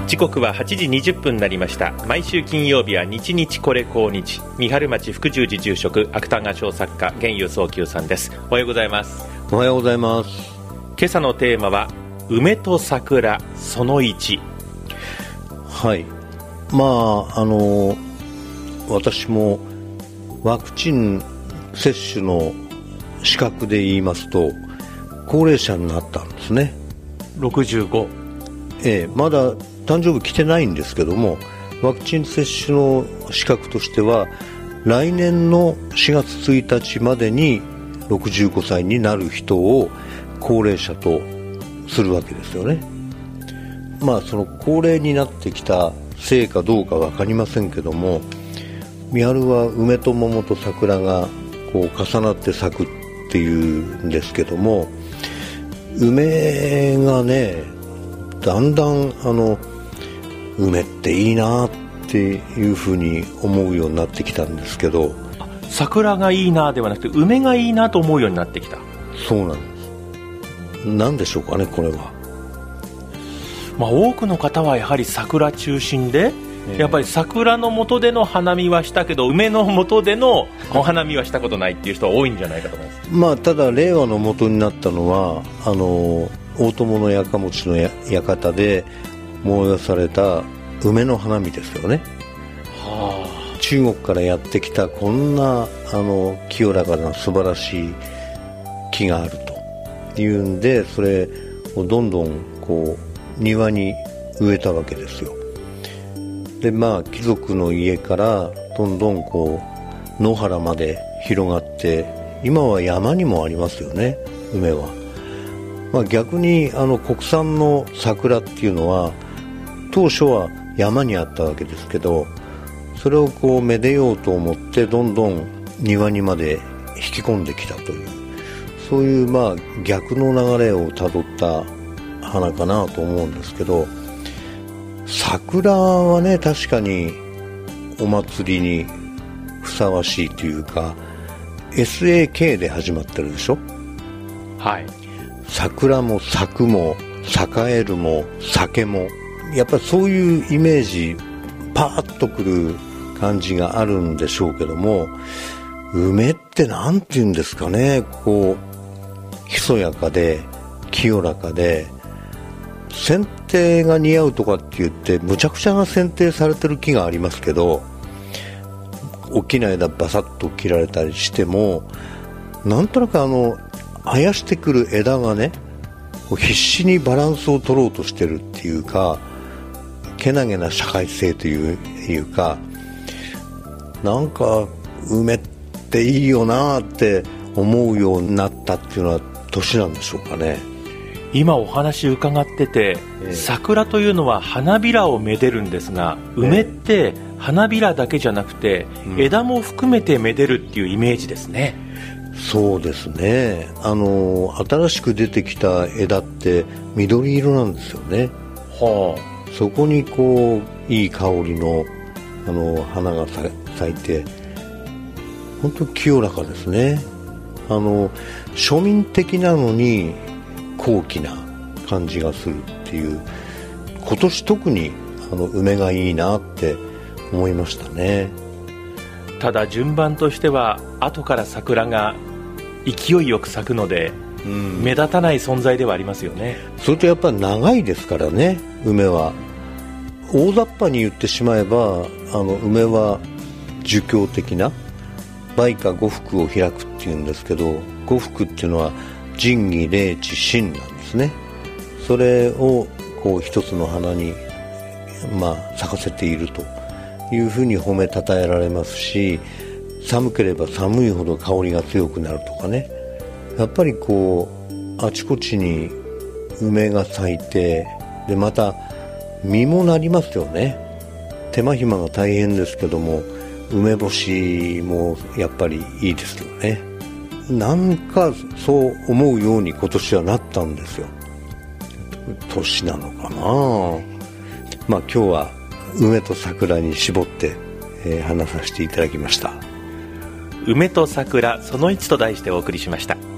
時刻は8時20分になりました。毎週金曜日は日日これ今日、三春町福十寺住職芥川賞作家玄祐宗久さんです。おはようございます。 おはようございます。 今朝のテーマは梅と桜その1。 はい、私もワクチン接種の資格で言いますと高齢者になったんですね。 65。 まだ誕生日来てないんですけども、ワクチン接種の資格としては来年の4月1日までに65歳になる人を高齢者とするわけですよね。その高齢になってきたせいかどうか分かりませんけども、三春は梅と桃と桜がこう重なって咲くっていうんですけども、梅がねだんだん梅っていいなっていうふうに思うようになってきたんですけど、 桜がいいなではなくて梅がいいなと思うようになってきた。 そうなんです。なんでしょうかね、これは。 多くの方はやはり桜中心で、やっぱり桜の下での花見はしたけど梅の下でのお花見はしたことないっていう人は多いんじゃないかと思います。 ただ令和の元になったのは大友のやかもちの館で催された梅の花見ですよね。中国からやってきたこんな清らかな素晴らしい木があるというんで、それをどんどんこう庭に植えたわけですよ。で貴族の家からどんどんこう野原まで広がって、今は山にもありますよね、梅は。逆に国産の桜っていうのは当初は山にあったわけですけど、それをこうめでようと思ってどんどん庭にまで引き込んできたという、そういう逆の流れをたどった花かなと思うんですけど、桜はね確かにお祭りにふさわしいというか SAK で始まってるでしょ。 はい。 桜も咲くも栄えるも酒も、やっぱりそういうイメージパーッとくる感じがあるんでしょうけども、梅ってなんていうんですかね、こうひそやかで清らかで、剪定が似合うとかって言ってむちゃくちゃな剪定されてる木がありますけど、大きな枝バサッと切られたりしてもなんとなく生やしてくる枝がね必死にバランスを取ろうとしてるっていうか、けなげな社会性というか、なんか梅っていいよなって思うようになったっていうのは年なんでしょうかね。 今お話伺ってて、桜というのは花びらをめでるんですが、梅って花びらだけじゃなくて、枝も含めてめでるっていうイメージですね。 そうですね。新しく出てきた枝って緑色なんですよね。そこにこういい香りの花が咲いて本当に清らかですね。庶民的なのに高貴な感じがするっていう、今年特に梅がいいなって思いましたね。 ただ順番としては後から桜が勢いよく咲くので、目立たない存在ではありますよね。 それとやっぱり長いですからね、梅は。大雑把に言ってしまえば梅は儒教的な梅花五福を開くっていうんですけど、五福っていうのは仁義礼智信なんですね。それをこう一つの花に咲かせているというふうに褒めたたえられますし、寒ければ寒いほど香りが強くなるとかね、やっぱりこうあちこちに梅が咲いて、でまた実もなりますよね。手間暇が大変ですけども梅干しもやっぱりいいですよね。なんかそう思うように今年はなったんですよ。年なのかな。今日は梅と桜に絞って、話させていただきました。 梅と桜その1と題してお送りしました。